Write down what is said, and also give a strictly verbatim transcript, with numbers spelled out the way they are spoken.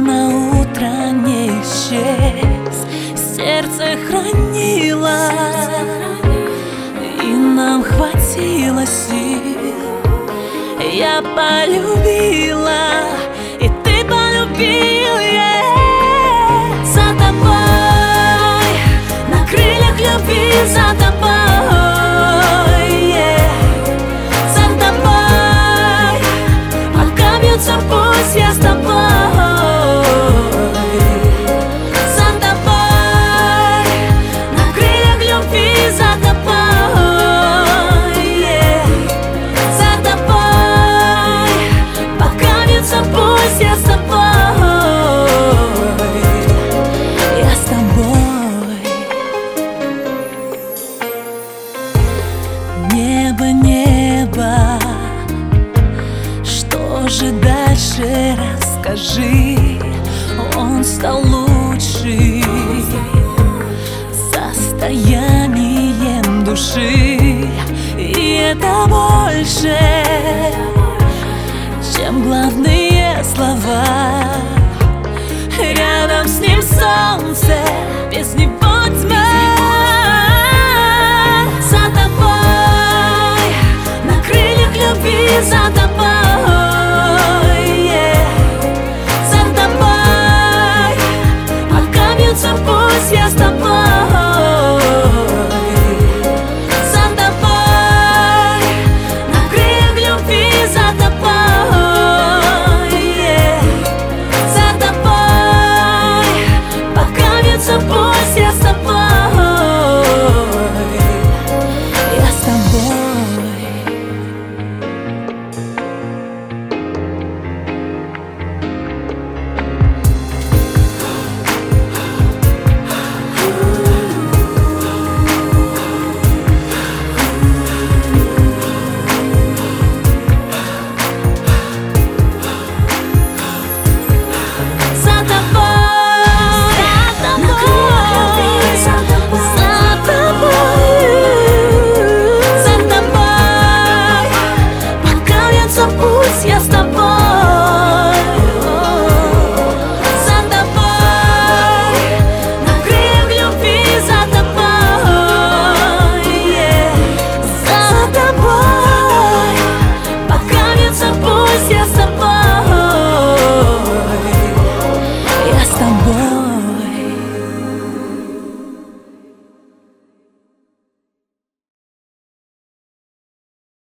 на утро не исчез, сердце хранило, и нам хватило сил. Я полюбила, и ты полюбил, yeah. За тобой, на крыльях любви, за тобой, yeah. За тобой, пока бьется пусть я с тобой. За тобой, на крыльях любви, за тобой, yeah. За тобой, пока бьется пусть я с тобой. Я с тобой. Небо, небо, что же дальше, расскажи. Он стал лучше состоянием души, и это больше, чем главные слова. Рядом с ним солнце, без него тьма. За тобой, на крыльях любви, за